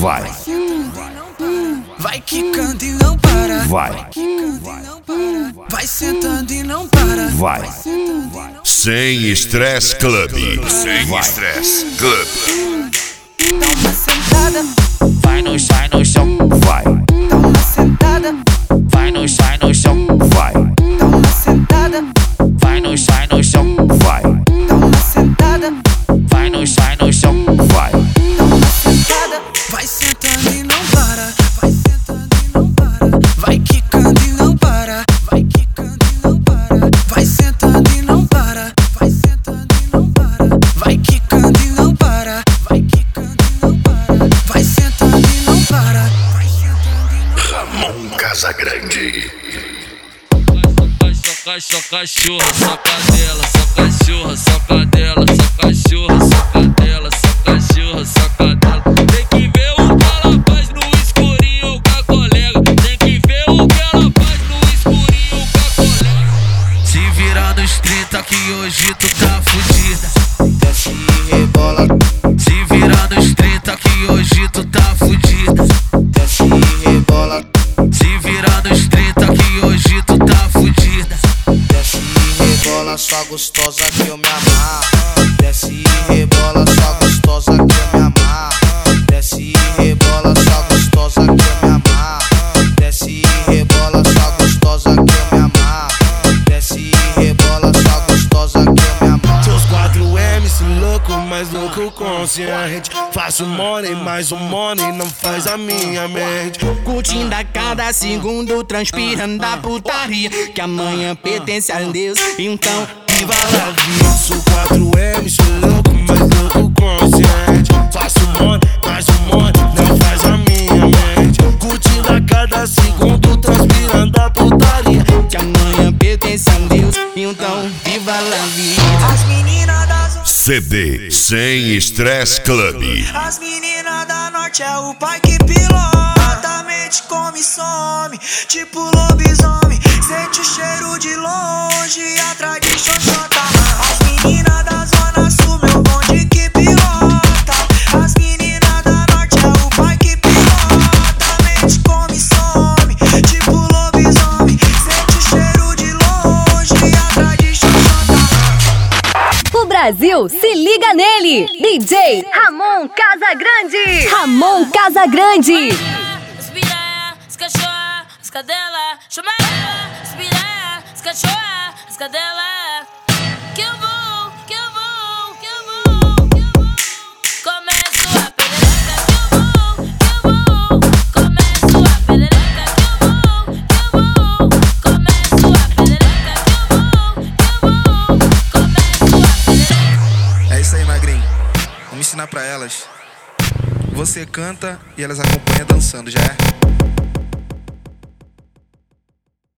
vai. Vai quicando e não para. Vai. Vai sentando e não para. Vai. Sem Estresse Club. Sem Estresse Club. Dá uma sentada. Vai no chão. Vai. Dá uma sentada. Vai no chão. Vai. Dá uma sentada. Vai no chão. Vai. Dá uma sentada. Vai no chão. Vai. Dá uma sentada. Vai sentando e não para. Vai sentando e não para. Vai quicando e não para. Vai quicando e não para. Vai sentando e não para. Vai sentando e não para. Vai quicando e não para. Vai quicando e não para. Vai sentando e não para. Vai sentando e não para. Ramon Casagrande. Só cachorra, só cadela, só cachorra, só cadela, só cachorra, só cadela, só cachorra, só cadela. Tem que ver o que ela faz no escurinho com a colega. Tem que ver o que ela faz no escurinho com a colega. Se virar nos 30 que hoje tu tá fudida. Desce e rebola, Se virar nos 30 que hoje tu tá fudida. desce e rebola, Se virar nos 30 que hoje tu tá fudida. desce e rebola, só gostosa que eu me amarro. Desce e rebola, só gostosa que eu me amarro. Desce e rebola, só gostosa que eu me amarro. Desce e rebola, só gostosa que eu me amarro. Desce e rebola, só gostosa que eu me amarro. Seus 4 MC louco, mais louco consciente. Faço money, mais um money não faz a minha mente. Curtindo a cada segundo, transpirando a putaria, que amanhã pertence a Deus, então viva a vida. Sou 4MC louco, mais louco consciente. Faço money, mais um money não faz a minha mente. Curtindo a cada segundo, transpirando a putaria. Que amanhã pertence a Deus, então viva a vida. As meninas da zona, CD Sem Estresse Club. as meninas da norte é o pai que pilota. A mente come e some, tipo lobisomem. Sente o cheiro de longe, atrás de xoxota. As meninas da zona sul, meu bonde que pilota. As meninas da norte é o pai que pilota. A mente come e some, tipo lobisomem. Sente o cheiro de longe, atrás de xoxota. O Brasil se liga nele. DJ Ramon Casagrande. Ramon Casagrande. As piranha, as cachorra, as cadela. Chama ela, as piranha, as cachorra, as cadela. Que eu vou, que eu vou, que eu vou, que eu vou. Começo a perereca, que eu vou. Começo a perereca, que eu vou. Começo a perereca, que eu vou. Começo a perereca. É isso aí, magrinho. Vamos ensinar pra elas. Você canta e elas acompanham dançando, já é?